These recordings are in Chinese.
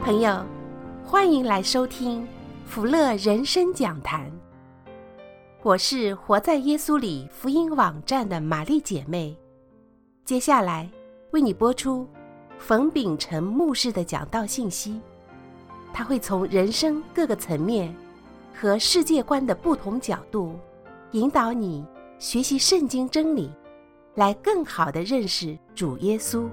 朋友，欢迎来收听福乐人生讲坛。我是活在耶稣里福音网站的玛丽姐妹，接下来为你播出冯秉成牧师的讲道信息。他会从人生各个层面和世界观的不同角度，引导你学习圣经真理，来更好地认识主耶稣。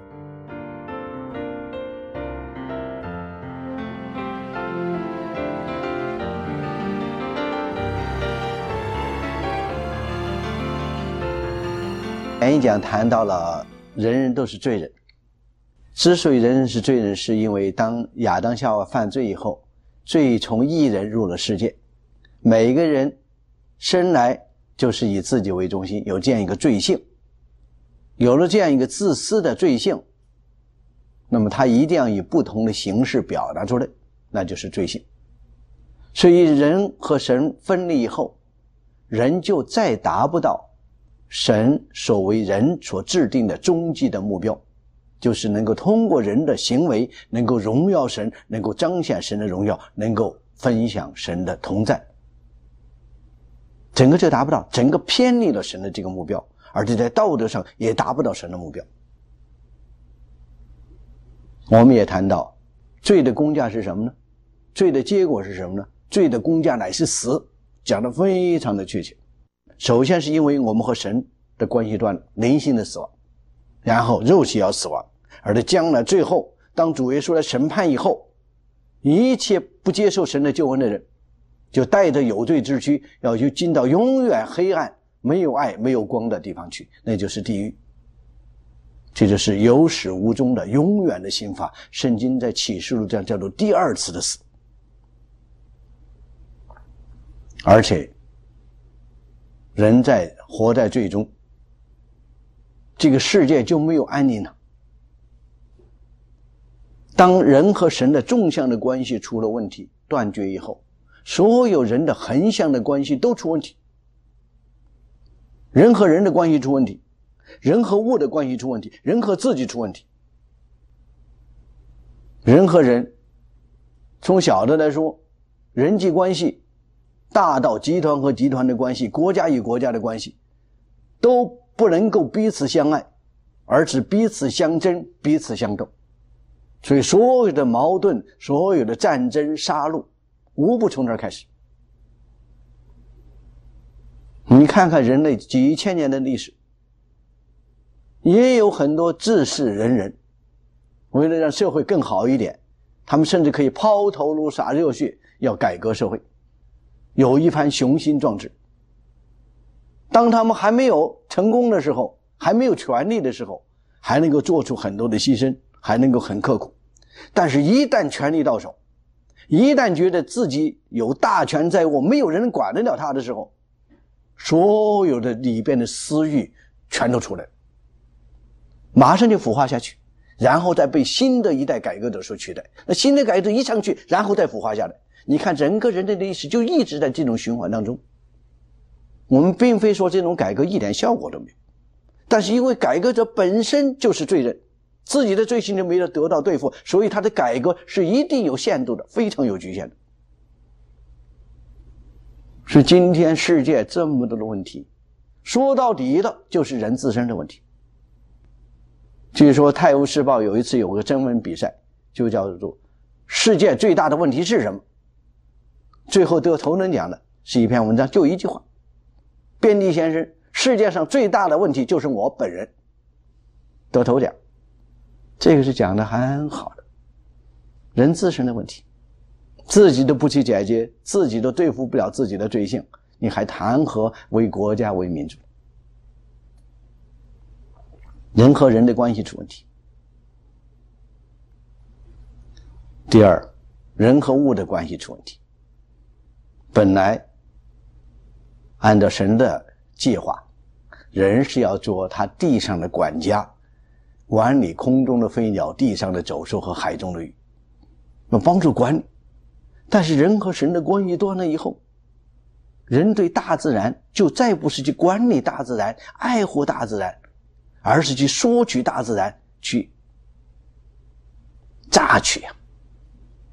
前一讲谈到了人人都是罪人，之所以人人是罪人，是因为当亚当夏娃犯罪以后，罪从一人入了世界，每个人生来就是以自己为中心，有这样一个罪性，有了这样一个自私的罪性，那么他一定要以不同的形式表达出来，那就是罪性。所以人和神分离以后，人就再达不到神所为人所制定的终极的目标，就是能够通过人的行为能够荣耀神，能够彰显神的荣耀，能够分享神的同在，整个就达不到，整个偏离了神的这个目标，而且在道德上也达不到神的目标。我们也谈到罪的工价是什么呢？罪的结果是什么呢？罪的工价乃是死，讲得非常的确切。首先是因为我们和神的关系断了，灵性的死亡，然后肉体要死亡，而在将来最后当主耶稣来审判以后，一切不接受神的救恩的人就带着有罪之躯要去进到永远黑暗没有爱没有光的地方去，那就是地狱。这就是有始无终的永远的刑罚，圣经在启示录这样叫做第二次的死。而且人活在罪中，这个世界就没有安宁了。当人和神的纵向的关系出了问题，断绝以后，所有人的横向的关系都出问题。人和人的关系出问题，人和物的关系出问题，人和自己出问题。人和人从小的来说，人际关系大到集团和集团的关系，国家与国家的关系，都不能够彼此相爱，而是彼此相争，彼此相斗。所以所有的矛盾，所有的战争杀戮，无不从这儿开始。你看看人类几千年的历史，也有很多志士仁人，为了让社会更好一点，他们甚至可以抛头颅洒热血，要改革社会，有一番雄心壮志。当他们还没有成功的时候，还没有权力的时候，还能够做出很多的牺牲，还能够很刻苦。但是一旦权力到手，一旦觉得自己有大权在握，没有人管得了他的时候，所有的里边的私欲全都出来了，马上就腐化下去，然后再被新的一代改革者所取代。那新的改革者一上去，然后再腐化下来。你看整个人类的历史就一直在这种循环当中。我们并非说这种改革一点效果都没有，但是因为改革者本身就是罪人，自己的罪行就没有得到对付，所以他的改革是一定有限度的，非常有局限的。是今天世界这么多的问题，说到底的就是人自身的问题。据说《泰晤士报》有一次有个征文比赛，就叫做世界最大的问题是什么，最后得头等奖的是一篇文章，就一句话，便利先生，世界上最大的问题就是我本人，得头奖。这个是讲的很好的，人自身的问题，自己都不去解决，自己都对付不了自己的罪性，你还谈何为国家为民主？人和人的关系出问题。第二，人和物的关系出问题。本来按照神的计划，人是要做他地上的管家，管理空中的飞鸟，地上的走兽和海中的鱼，要帮助管理。但是人和神的关系断了以后，人对大自然就再不是去管理大自然，爱护大自然，而是去索取大自然，去榨取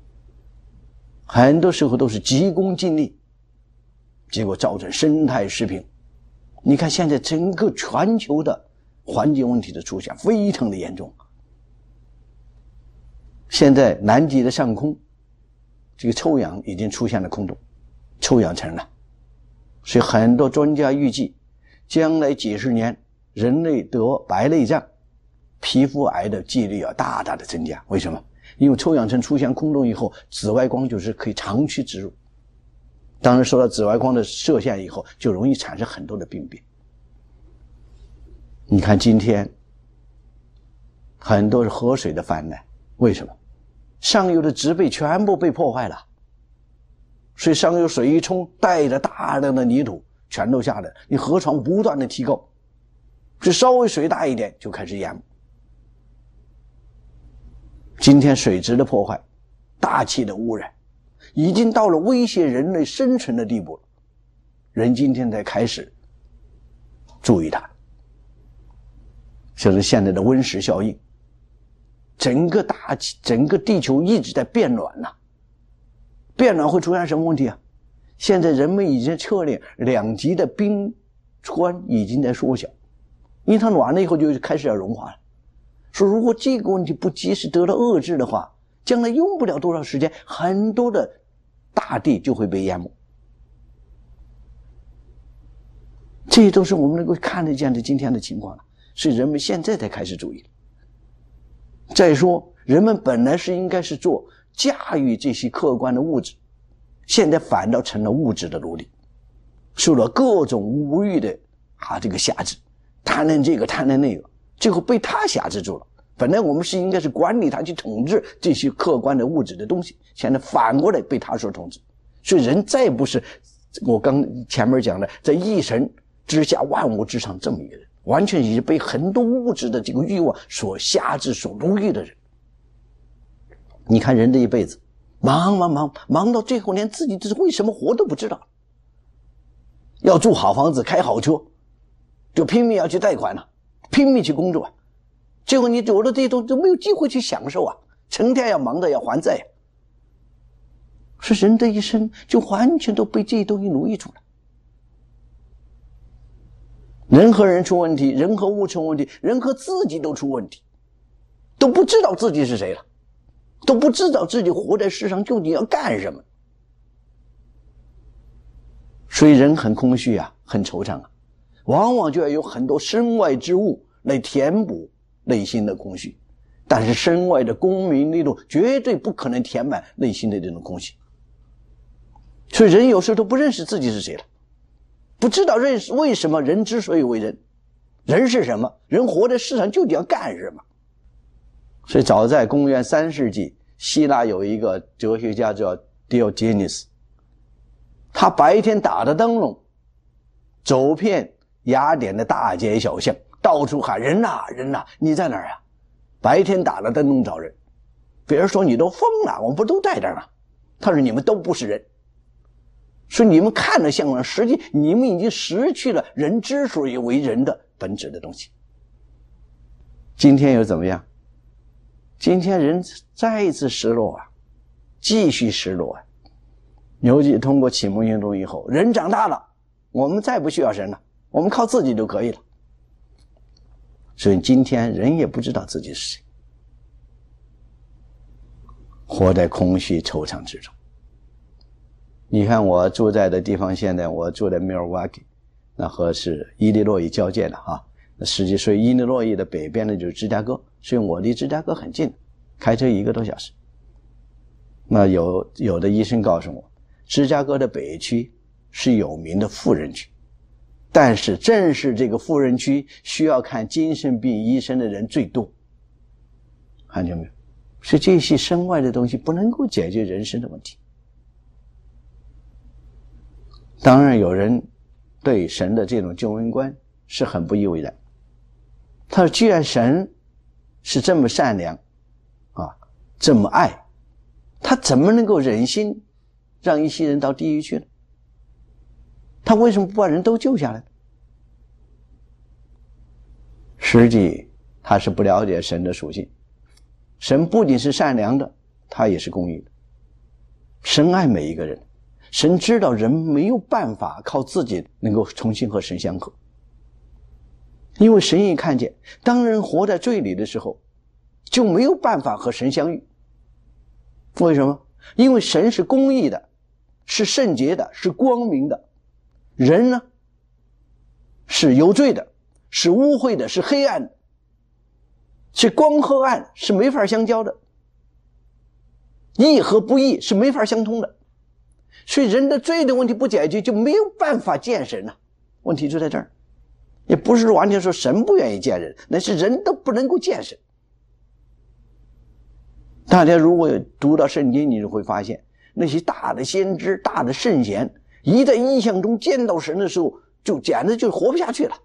很多时候都是急功近利，结果造成生态失平。你看现在整个全球的环境问题的出现非常的严重。现在南极的上空，这个臭氧已经出现了空洞，臭氧层了。所以很多专家预计，将来几十年人类得白内障、皮肤癌的几率要大大的增加。为什么？因为臭氧层出现空洞以后，紫外光就是可以长驱直入。当然受到紫外光的射线以后，就容易产生很多的病变。你看今天很多是河水的泛滥，为什么？上游的植被全部被破坏了，所以上游水一冲，带着大量的泥土全都下来，你河床不断的提高，是稍微水大一点就开始淹没。今天水质的破坏，大气的污染，已经到了威胁人类生存的地步了。人今天才开始注意它，就是现在的温室效应，整个大气，整个地球一直在变暖呐。变暖会出现什么问题啊？现在人们已经测量2极的冰川已经在缩小，因为它暖了以后就开始要融化了。说如果这个问题不及时得到遏制的话，将来用不了多少时间，很多的大地就会被淹没。这都是我们能够看得见的今天的情况了，所以人们现在才开始注意。再说人们本来是应该是做驾驭这些客观的物质，现在反倒成了物质的奴隶，受了各种无欲的这个辖制，贪恋这个贪恋那个，最后被他辖制住了。本来我们是应该是管理他，去统治这些客观的物质的东西，现在反过来被他所统治。所以人再不是我刚前面讲的在一神之下万物之上这么一个人，完全已经被很多物质的这个欲望所辖制所奴役的人。你看人这一辈子忙到最后连自己为什么活都不知道，要住好房子开好车就拼命要去贷款了，拼命去工作，最后你有了这些东西都没有机会去享受啊，成天要忙着要还债。是人的一生就完全都被这些东西奴役住了。人和人出问题，人和物出问题，人和自己都出问题，都不知道自己是谁了，都不知道自己活在世上究竟要干什么。所以人很空虚啊，很惆怅啊，往往就要有很多身外之物来填补内心的空虚，但是身外的功名利禄绝对不可能填满内心的这种空虚。所以人有时候都不认识自己是谁了，不知道为什么人之所以为人，人是什么，人活在世上究竟要干什么。所以早在公元3世纪，希腊有一个哲学家叫 Diogenes， 他白天打着灯笼走遍雅典的大街小巷，到处喊人呐人呐，你在哪儿啊？白天打着灯笼找人。别人说你都疯了，我们不都在这儿吗？他说你们都不是人，所以你们看着像人，实际你们已经失去了人之所以为人的本质的东西。今天又怎么样？今天人再一次失落啊，继续失落啊。尤其通过启蒙运动以后，人长大了，我们再不需要神了，我们靠自己就可以了。所以今天人也不知道自己是谁，活在空虚惆怅之中。你看我住在的地方，现在我住在 Milwaukee， 那和是伊利诺伊交界的那实际所以伊利诺伊的北边呢就是芝加哥，所以我离芝加哥很近，开车1个多小时。那有的医生告诉我，芝加哥的北区是有名的富人区，但是正是这个富人区需要看精神病医生的人最多，看见没有？所以这些身外的东西不能够解决人生的问题。当然有人对神的这种救恩观是很不以为然，他说既然神是这么善良这么爱，他怎么能够忍心让一些人到地狱去呢？他为什么不把人都救下来？实际他是不了解神的属性。神不仅是善良的，他也是公义的。 神爱每一个人，神知道人没有办法靠自己能够重新和神相合，因为神一看见当人活在罪里的时候就没有办法和神相遇。为什么？因为神是公义的，是圣洁的，是光明的，人呢是有罪的，是污秽的，是黑暗的，是光和暗是没法相交的，义和不义是没法相通的。所以人的罪的问题不解决，就没有办法见神了。问题就在这儿，也不是完全说神不愿意见人，那是人都不能够见神。大家如果读到圣经，你就会发现那些大的先知、大的圣贤，一在异象中见到神的时候，就简直就活不下去了。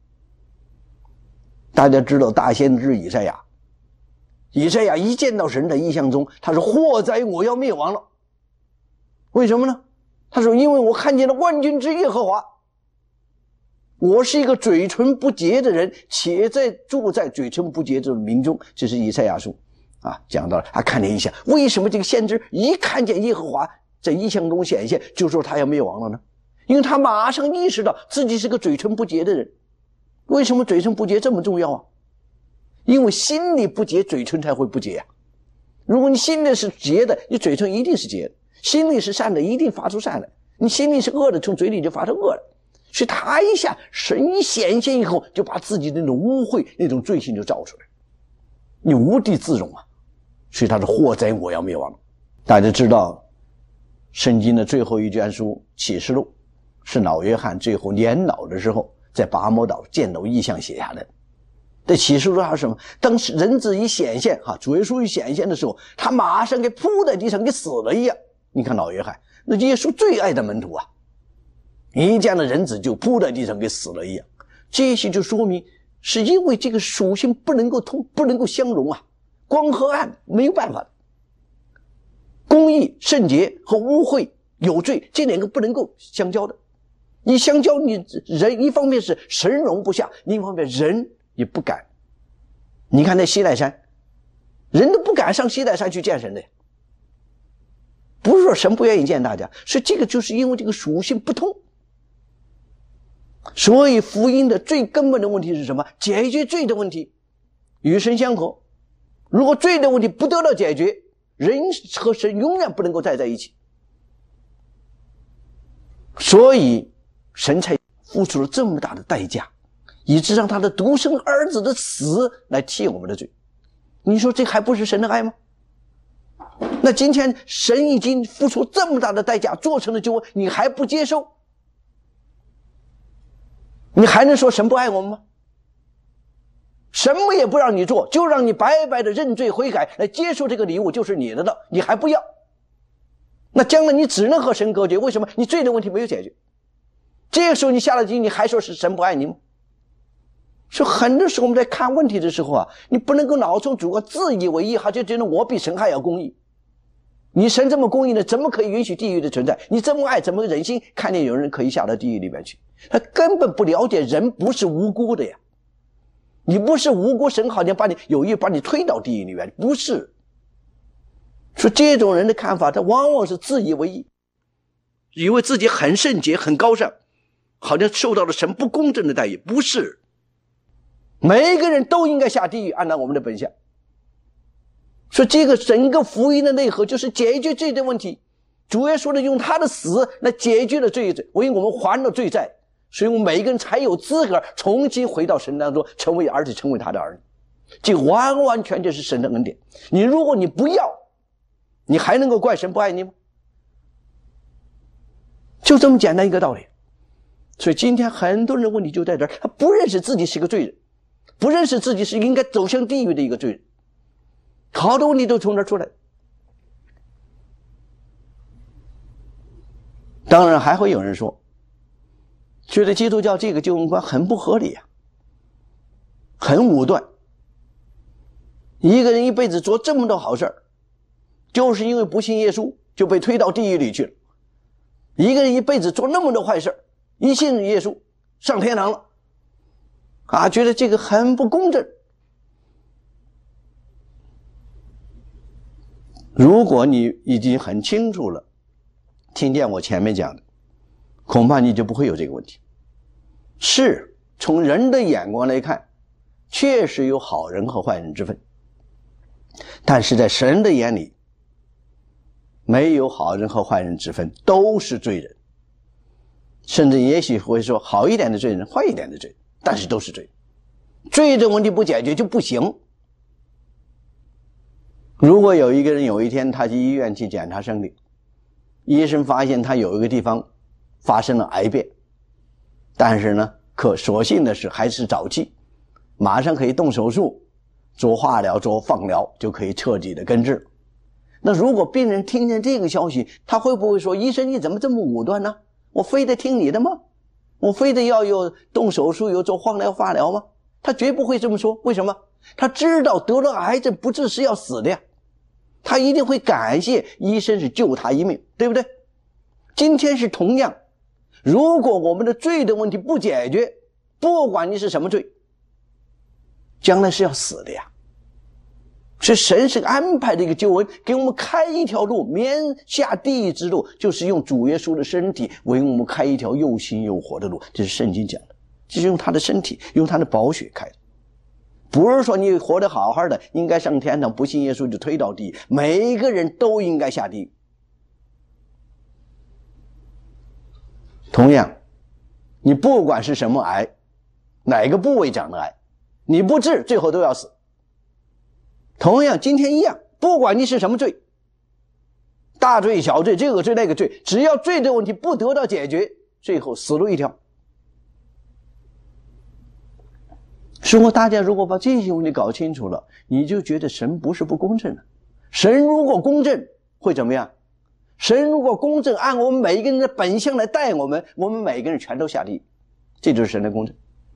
大家知道大先知以赛亚一见到神的异象中，他说祸哉，我要灭亡了。为什么呢？他说因为我看见了万军之耶和华，我是一个嘴唇不洁的人，且住在嘴唇不洁的民中。这是以赛亚书讲到了他看见异象。为什么这个先知一看见耶和华在异象中显现就说他要灭亡了呢？因为他马上意识到自己是个嘴唇不洁的人。为什么嘴唇不洁这么重要啊？因为心里不洁，嘴唇才会不洁啊。如果你心里是洁的，你嘴唇一定是洁的；心里是善的，一定发出善来；你心里是恶的，从嘴里就发出恶来。所以他一下神一显现以后，就把自己的那种污秽、那种罪性就照出来，你无地自容啊。所以他说祸哉，我要灭亡了。大家知道圣经的最后一卷书启示录是老约翰最后年老的时候在拔摩岛见到异象写下的。在启示录上是什么？当人子一显现主耶稣一显现的时候，他马上给扑在地上给死了一样。你看老约翰，那耶稣最爱的门徒啊，一见了人子就扑在地上给死了一样。这些就说明是因为这个属性不能够不能够相容啊，光和暗没有办法的，公义、圣洁和污秽、有罪这两个不能够相交的。你相交，你人一方面是神容不下，另一方面人也不敢。你看那西奈山，人都不敢上西奈山去见神的呀。不是说神不愿意见大家，是这个就是因为这个属性不通。所以福音的最根本的问题是什么？解决罪的问题，与神相合。如果罪的问题不得到解决，人和神永远不能够再在一起。所以神才付出了这么大的代价，以致让他的独生儿子的死来替我们的罪。你说这还不是神的爱吗？那今天神已经付出这么大的代价做成了救恩，你还不接受？你还能说神不爱我们吗？什么也不让你做，就让你白白的认罪悔改来接受这个礼物，就是你的了，你还不要？那将来你只能和神隔绝。为什么？你罪的问题没有解决。这个时候你下了地，你还说是神不爱你吗？所以很多时候我们在看问题的时候你不能够脑中主观自以为意，就觉得我比神还要公义。你神这么公义呢，怎么可以允许地狱的存在？你这么爱，怎么忍心看见有人可以下到地狱里面去？他根本不了解人不是无辜的呀。你不是无辜，神好像有意把你推到地狱里面，不是。说这种人的看法，他往往是自以为意，以为自己很圣洁很高尚，好像受到了神不公正的待遇。不是，每一个人都应该下地狱，按照我们的本相。说这个整个福音的内核就是解决罪的问题。主耶稣用他的死来解决了罪，为我们还了罪债，所以我们每一个人才有资格重新回到神当中，成为儿子，成为他的儿女。这完完全全是神的恩典。如果你不要，你还能够怪神不爱你吗？就这么简单一个道理。所以今天很多人的问题就在这儿，他不认识自己是个罪人，不认识自己是应该走向地狱的一个罪人，好多问题都从这儿出来。当然还会有人说，觉得基督教这个救恩观很不合理很武断。一个人一辈子做这么多好事，就是因为不信耶稣就被推到地狱里去了。一个人一辈子做那么多坏事，一信耶稣上天堂了觉得这个很不公正。 如果你已经很清楚了，听见我前面讲的，恐怕你就不会有这个问题。是从人的眼光来看，确实有好人和坏人之分，但是在神的眼里，没有好人和坏人之分，都是罪人。甚至也许会说好一点的罪人，坏一点的罪人，但是都是罪人。罪这问题不解决就不行。如果有一个人有一天他去医院去检查身体，医生发现他有一个地方发生了癌变，但是呢所幸的是还是早期，马上可以动手术，做化疗做放疗，就可以彻底的根治。那如果病人听见这个消息，他会不会说，医生你怎么这么武断呢？我非得听你的吗？我非得要有动手术有做化疗化疗吗？他绝不会这么说。为什么？他知道得了癌症不治是要死的呀，他一定会感谢医生是救他一命，对不对？今天是同样，如果我们的罪的问题不解决，不管你是什么罪，将来是要死的呀。所以神是安排的一个救恩，给我们开一条路，免下地狱之路，就是用主耶稣的身体为我们开一条又新又活的路。这是圣经讲的，就是用他的身体，用他的宝血开的。不是说你活得好好的应该上天堂，不信耶稣就推到地狱，每一个人都应该下地狱。同样，你不管是什么癌，哪个部位长的癌，你不治最后都要死。同样今天一样，不管你是什么罪，大罪小罪，这个罪那个罪，只要罪的问题不得到解决，最后死路一条。所以大家如果把这些问题搞清楚了，你就觉得神不是不公正的。神如果公正会怎么样？神如果公正，按我们每一个人的本相来待我们，我们每个人全都下地狱。这就是神的公正。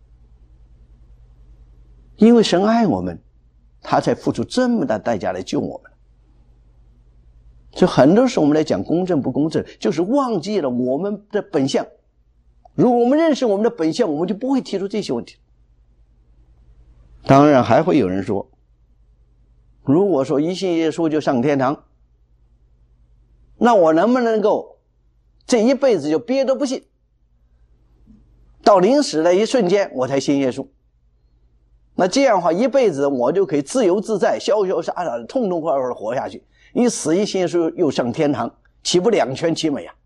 因为神爱我们，他才付出这么大代价来救我们。所以很多时候我们来讲公正不公正，就是忘记了我们的本相。如果我们认识我们的本相，我们就不会提出这些问题。当然还会有人说，如果说一信耶稣就上天堂，那我能不能够这一辈子就憋着不信，到临死的一瞬间我才信耶稣？那这样的话一辈子我就可以自由自在潇潇洒洒的痛痛快快的活下去，一死一信耶稣又上天堂，岂不两全其美啊？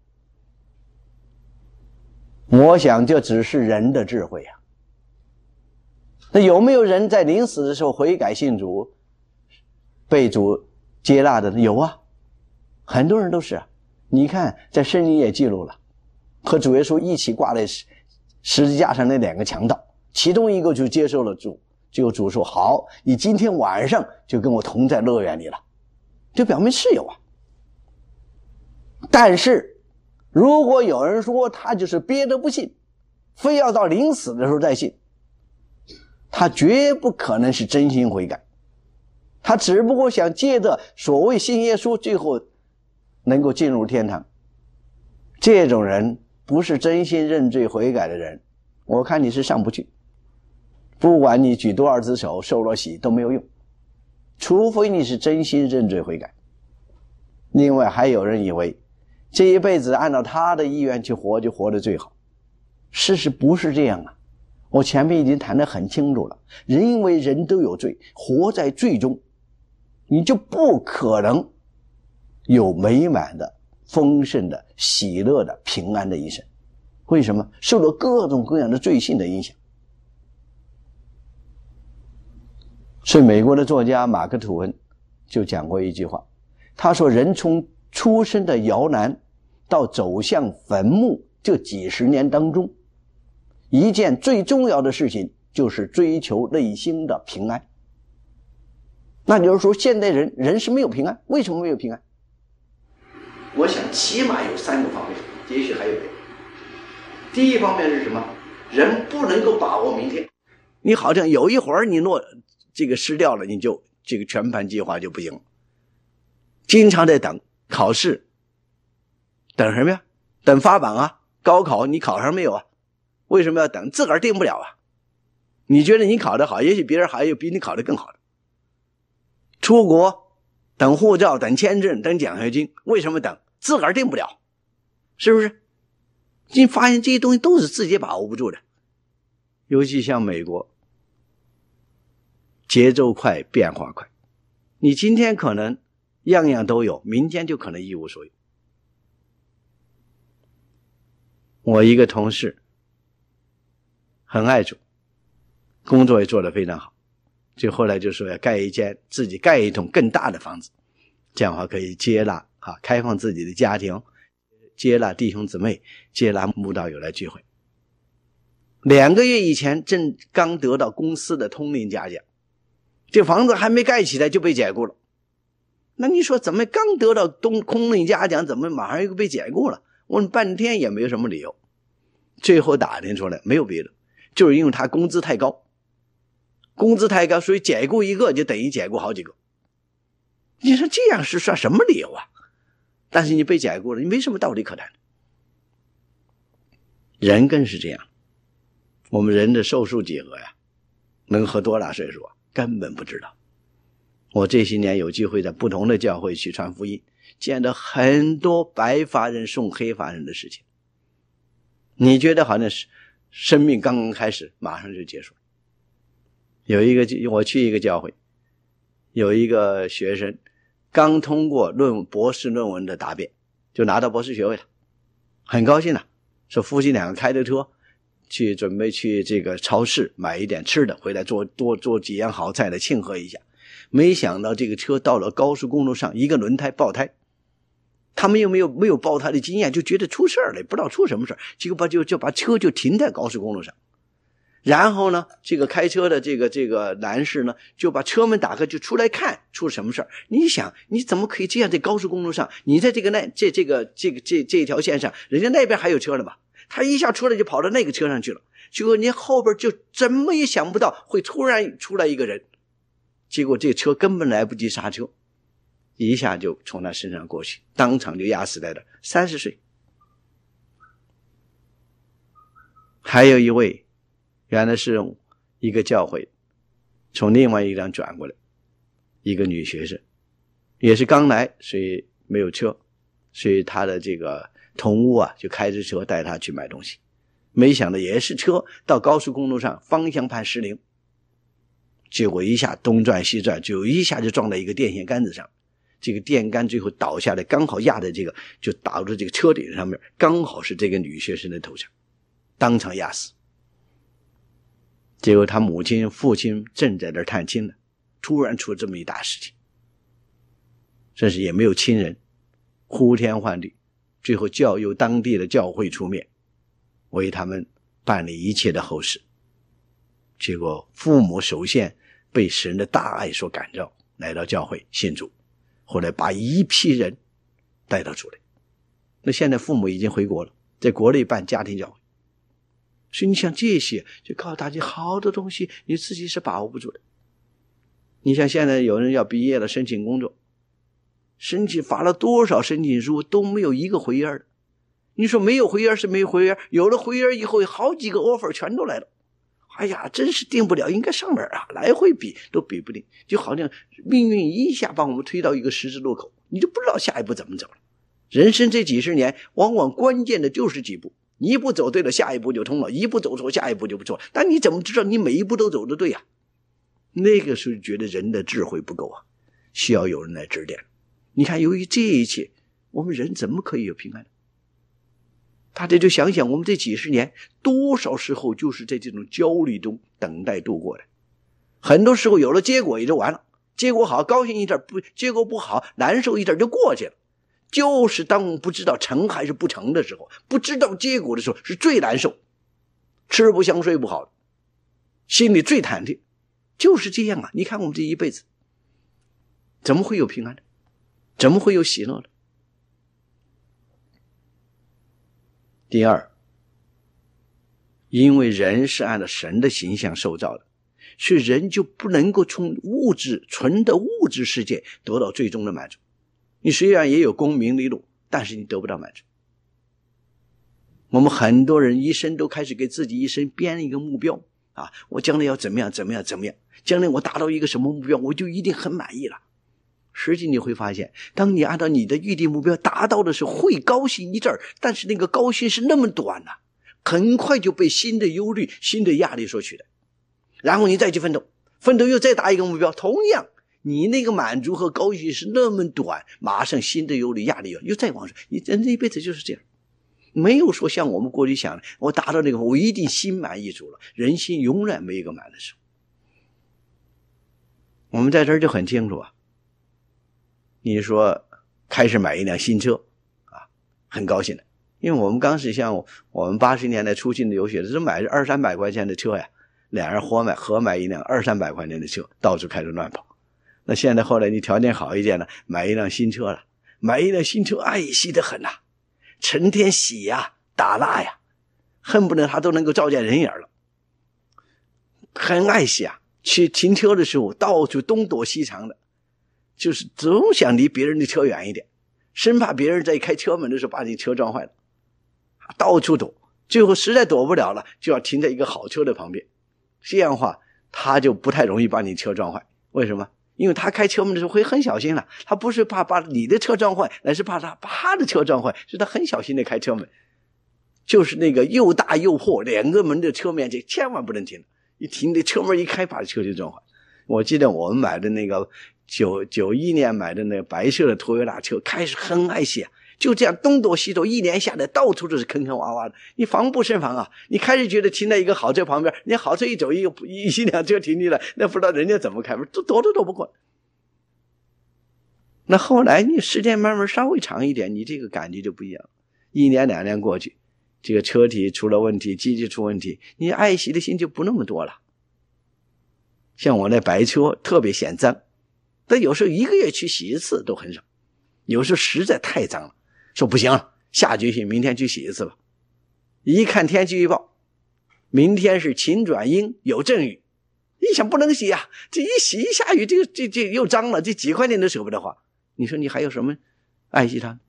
我想这只是人的智慧啊。那有没有人在临死的时候悔改信主，被主接纳的呢？有啊，很多人都是啊。你看在圣经也记录了，和主耶稣一起挂在十字架上那两个强盗，其中一个就接受了主，结果主说好，你今天晚上就跟我同在乐园里了，这表明是有啊。但是如果有人说他就是憋着不信，非要到临死的时候再信，他绝不可能是真心悔改，他只不过想借着所谓信耶稣最后能够进入天堂。这种人不是真心认罪悔改的人，我看你是上不去，不管你举多少只手受了洗都没有用，除非你是真心认罪悔改。另外还有人以为这一辈子按照他的意愿去活就活得最好，事实不是这样啊。我前面已经谈得很清楚了，因为人都有罪，活在罪中，你就不可能有美满的丰盛的喜乐的平安的一生。为什么？受了各种各样的罪性的影响。所以美国的作家马克吐温就讲过一句话，他说人从出生的摇篮到走向坟墓这几十年当中，一件最重要的事情就是追求内心的平安。那就是说现代人是没有平安。为什么没有平安？我想起码有3个方面，也许还有别的。第一方面是什么？人不能够把握明天。你好像有一会儿你这个失掉了，你就这个全盘计划就不行。经常在等考试，等什么呀？等发榜啊，高考你考上没有啊？为什么要等？自个儿定不了啊。你觉得你考得好，也许别人还有比你考得更好的。出国等护照，等签证，等奖学金，为什么等？自个儿定不了，是不是？你发现这些东西都是自己把握不住的。尤其像美国，节奏快，变化快，你今天可能样样都有，明天就可能一无所有。我一个同事很爱主，工作也做得非常好，就后来就说要自己盖一栋更大的房子，这样的话可以接纳开放自己的家庭，接纳弟兄姊妹，接纳慕道友来聚会。2个月以前正刚得到公司的通令嘉奖，这房子还没盖起来就被解雇了。那你说怎么刚得到通令嘉奖，怎么马上又被解雇了？问半天也没有什么理由，最后打听出来没有别的，就是因为他工资太高，所以解雇一个就等于解雇好几个。你说这样是算什么理由啊？但是你被解雇了，你没什么道理可谈。人更是这样，我们人的寿数几何呀？能活多大岁数啊？根本不知道。我这些年有机会在不同的教会去传福音，见到很多白发人送黑发人的事情。你觉得好像是生命刚刚开始，马上就结束。我去一个教会，有一个学生刚通过博士论文的答辩，就拿到博士学位了，很高兴了，说夫妻2个开着车准备去这个超市买一点吃的，回来多做几样好菜来庆贺一下。没想到这个车到了高速公路上，一个轮胎爆胎，他们又没有爆胎的经验，就觉得出事了，不知道出什么事，结果就把车就停在高速公路上。然后呢，这个开车的这个男士呢，就把车门打开，就出来看出什么事。你想，你怎么可以这样在高速公路上？你在这条线上，人家那边还有车了吧？他一下出来就跑到那个车上去了，结果你后边就怎么也想不到会突然出来一个人，结果这车根本来不及刹车，一下就从他身上过去，当场就压死在了30岁。还有一位原来是一个教会从另外一辆转过来，一个女学生也是刚来，所以没有车，所以她的这个同屋就开着车带她去买东西，没想到也是车到高速公路上方向盘失灵，结果一下东转西转，就一下就撞在一个电线杆子上，这个电杆最后倒下来，刚好压在就打入这个车顶上面，刚好是这个女学生的头上，当场压死。结果他母亲父亲正在这探亲呢，突然出这么一大事情，真是也没有亲人，呼天唤地，最后由当地的教会出面为他们办理一切的后事。结果父母首先被神的大爱所感召，来到教会信主，后来把一批人带到主来。那现在父母已经回国了，在国内办家庭教会。所以你想这些，就告诉大家好多东西你自己是把握不住的。你像现在有人要毕业了，申请工作，发了多少申请书都没有一个回音的。你说没有回音是没有回音，有了回音以后好几个 offer 全都来了，哎呀真是定不了，应该上哪儿啊？来回比都比不定，就好像命运一下把我们推到一个十字路口，你就不知道下一步怎么走了。人生这几十年往往关键的就是几步，你一步走对了，下一步就通了，一步走错，下一步就不错。但你怎么知道你每一步都走得对啊？那个时候觉得人的智慧不够啊，需要有人来指点。你看由于这一切，我们人怎么可以有平安？大家就想想我们这几十年多少时候就是在这种焦虑中等待度过的。很多时候有了结果也就完了，结果好高兴一点，结果不好难受一点就过去了。就是当我们不知道成还是不成的时候，不知道结果的时候是最难受，吃不香睡不好，心里最忐忑。就是这样啊，你看我们这一辈子怎么会有平安的，怎么会有喜乐的？第二，因为人是按照神的形象受造的，所以人就不能够从纯的物质世界得到最终的满足。你虽然也有功名利禄，但是你得不到满足。我们很多人一生都开始给自己一生编一个目标啊，我将来要怎么样，将来我达到一个什么目标，我就一定很满意了。 实际你会发现，当你按照你的预定目标达到的时候，会高兴一阵儿，但是那个高兴是那么短啊，很快就被新的忧虑、新的压力所取代。然后你再去奋斗，奋斗又再达一个目标，同样你那个满足和高兴是那么短，马上新的忧虑、压力又再往上。你人这一辈子就是这样，没有说像我们过去想的，我达到那个我一定心满意足了。人心永远没一个满的时候。我们在这儿就很清楚啊。你说开始买一辆新车啊，很高兴的，因为我们刚是像我们80年代初进的留学的，是买着200-300块钱的车呀，俩人合买一辆200-300块钱的车，到处开着乱跑。那现在后来你条件好一点了，买一辆新车了，买一辆新车爱惜得很呐，成天洗呀打蜡呀，恨不得他都能够照见人影了，很爱惜啊。去停车的时候到处东躲西藏的，就是总想离别人的车远一点，生怕别人在开车门的时候把你车撞坏了，到处躲，最后实在躲不了了，就要停在一个好车的旁边，这样的话他就不太容易把你车撞坏。为什么？因为他开车门的时候会很小心了，他不是怕把你的车撞坏，而是怕他的车撞坏，所以他很小心的开车门，就是那个又大又破2个门的车面积千万不能停，一停的车门一开把车就撞坏。我记得我们买的那个91年买的那个白色的托尤拉车，开始很爱惜啊，就这样东躲西躲，一年下来到处都是坑坑洼洼的，你防不胜防啊。你开始觉得停在一个好车旁边，你好车一走，一辆车停进来，那不知道人家怎么开门，躲都躲不过。那后来你时间慢慢稍微长一点，你这个感觉就不一样，1年2年过去，这个车体出了问题，机器出问题，你爱惜的心就不那么多了。像我那白车特别嫌脏，但有时候1个月去洗一次都很少，有时候实在太脏了，说不行了，下决心明天去洗一次吧。一看天气预报，明天是晴转阴有阵雨，一想不能洗啊，这一洗一下雨这又脏了，这几块钱都舍不得花，你说你还有什么爱惜它？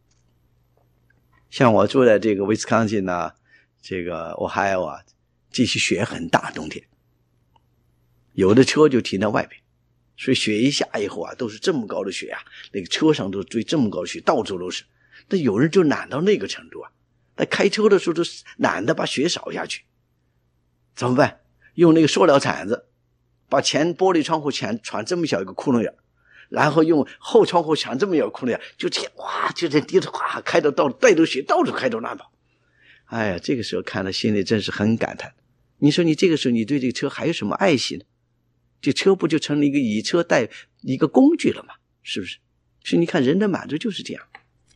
像我住在这个威斯康辛啊，这个俄亥俄啊，这些雪很大，冬天有的车就停在外边，所以雪一下以后啊，都是这么高的雪啊，那个车上都堆这么高的雪，到处都是。但有人就懒到那个程度啊，他开车的时候都懒得把雪扫下去，怎么办？用那个塑料铲子把前玻璃窗户铲这么小一个窟窿眼，然后用后窗户铲这么一个窟窿眼，就这样哇，就这低着哗开到带着雪到处开到乱跑。哎呀，这个时候看了心里真是很感叹。你说你这个时候你对这个车还有什么爱惜呢？这车不就成了一个以车代一个工具了吗？是不是？所以你看人的满足就是这样。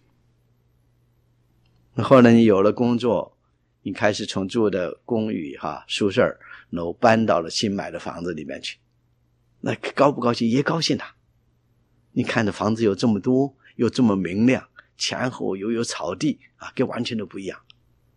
后来你有了工作，你开始从住的公寓宿舍楼搬到了新买的房子里面去，那高不高兴？也高兴啊。你看着房子有这么多，又这么明亮，前后又有草地啊，跟完全都不一样。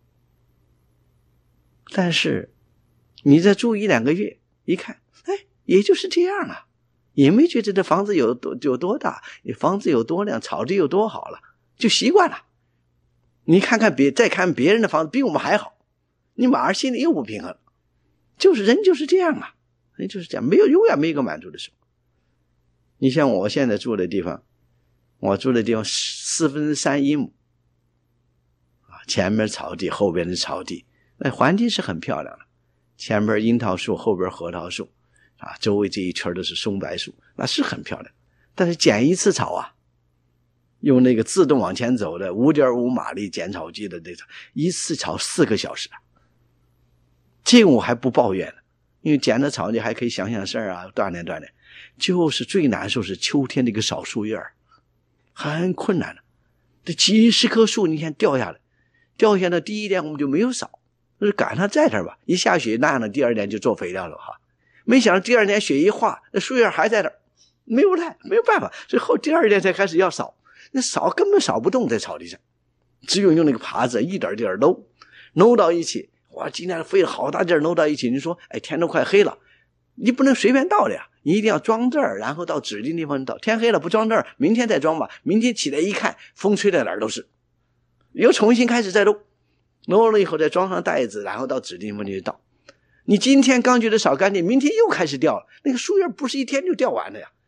但是你再住1-2个月，一看，哎，也就是这样啊，也没觉得这房子有多大，房子有多亮，草地有多好了，就习惯了。你再看别人的房子比我们还好，你马上心里又不平衡，就是人就是这样啊，人就是这样，永远没有一个满足的时候。你像我现在住的地方，我住的地方3/4英亩啊，前面草地，后边是草地，那环境是很漂亮的，前边樱桃树，后边核桃树啊，周围这一圈都是松柏树，那是很漂亮。但是剪一次草啊，用那个自动往前走的 5.5 马力剪草机的那种，一次草4个小时啊。这个我还不抱怨呢，因为剪的草你还可以想想事儿啊，锻炼锻炼。就是最难受是秋天这个扫树叶，很困难的。这几十棵树你看掉下来第一天我们就没有扫，就是赶上在这儿吧，一下雪烂了，第2天就做肥料了没想到第2天雪一化，那树叶还在这儿，没有办法，所以第2天才开始要扫。那扫根本扫不动在草地上，只有用那个耙子一点点搂到一起。哇，今天费了好大劲搂到一起，你说哎，天都快黑了，你不能随便倒的呀，你一定要装这儿，然后到指定地方倒。天黑了不装这儿，明天再装吧。明天起来一看，风吹在哪儿都是，又重新开始再搂了以后再装上袋子，然后到指定地方去倒。你今天刚觉得扫干净，明天又开始掉了，那个树叶不是一天就掉完了呀，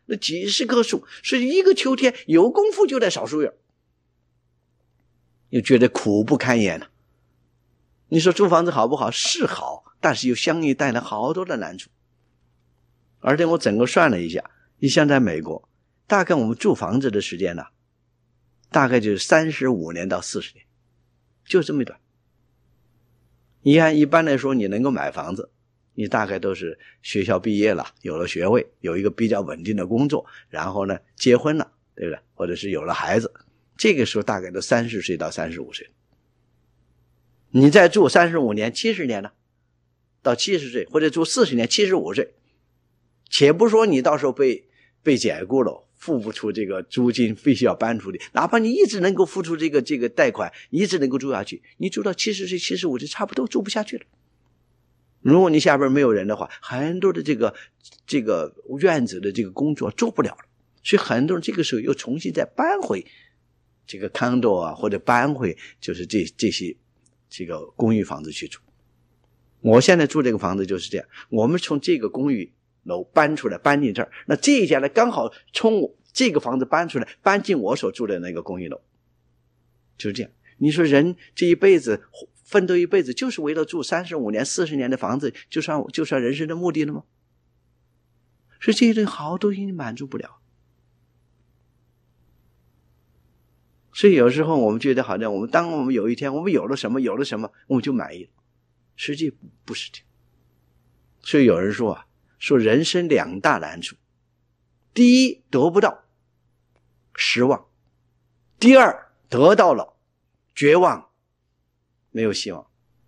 那几十棵树，是一个秋天有功夫就得扫树叶，又觉得苦不堪言了。你说租房子好不好？是好，但是又相应带来好多的难处。而且我整个算了一下，你像在美国，大概我们住房子的时间呢，大概就是35年到40年，就这么一段。你看一般来说你能够买房子，你大概都是学校毕业了，有了学位，有一个比较稳定的工作，然后呢结婚了，对不对？或者是有了孩子，这个时候大概都30岁到35岁。你再住35年70年了，到70岁，或者住40年75岁，且不说你到时候被解雇了，付不出这个租金，必须要搬出去，哪怕你一直能够付出这个贷款，你一直能够住下去，你住到70岁75岁差不多住不下去了。如果你下边没有人的话，很多的这个院子的这个工作做不了了，所以很多人这个时候又重新再搬回这个 condo 啊，或者搬回就是这些这个公寓房子去住。我现在住这个房子就是这样，我们从这个公寓楼搬出来，搬进这儿，那这一家呢刚好从这个房子搬出来，搬进我所住的那个公寓楼，就是这样。你说人这一辈子奋斗一辈子，就是为了住35年40年的房子，就算人生的目的了吗？所以这些人好多东西满足不了。所以有时候我们觉得好像当我们有一天我们有了什么我们就满意了，实际不是这样。所以有人说说人生2大难处，第一得不到失望，第二得到了绝望，没有希望。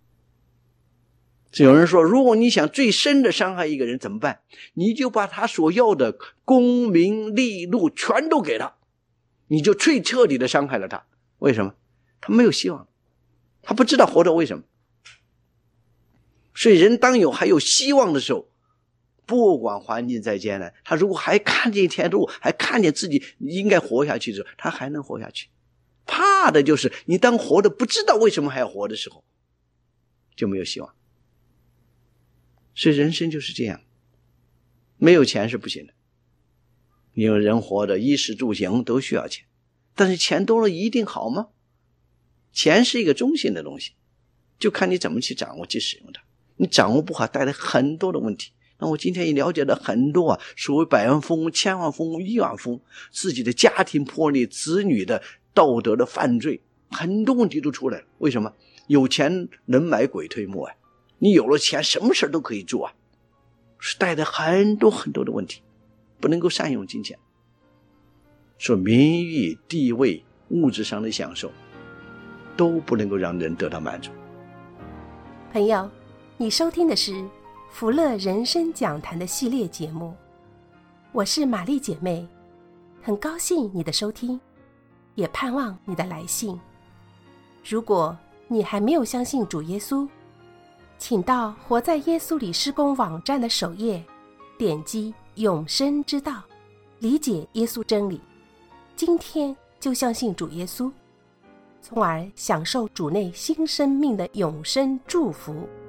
有人说如果你想最深的伤害一个人怎么办？你就把他所要的功名利禄全都给他，你就最彻底的伤害了他。为什么？他没有希望，他不知道活着为什么。所以人当还有希望的时候，不管环境再艰难，他如果还看见一条路，还看见自己应该活下去的时候，他还能活下去。怕的就是你当活的不知道为什么还要活的时候，就没有希望。所以人生就是这样，没有钱是不行的。因为人活的衣食住行都需要钱，但是钱多了一定好吗？钱是一个中性的东西，就看你怎么去掌握去使用它。你掌握不好，带来很多的问题。那我今天也了解了很多所谓百万富翁、千万富翁、亿万富翁，自己的家庭破裂，子女的道德的犯罪，很多问题都出来了。为什么？有钱能买鬼推磨你有了钱什么事都可以做是带来很多很多的问题，不能够善用金钱。说名誉、地位、物质上的享受都不能够让人得到满足。 朋友，你收听的是福乐人生讲坛的系列节目，我是玛丽姐妹，很高兴你的收听，也盼望你的来信。如果你还没有相信主耶稣，请到活在耶稣里施工网站的首页，点击永生之道，理解耶稣真理，今天就相信主耶稣，从而享受主内新生命的永生祝福。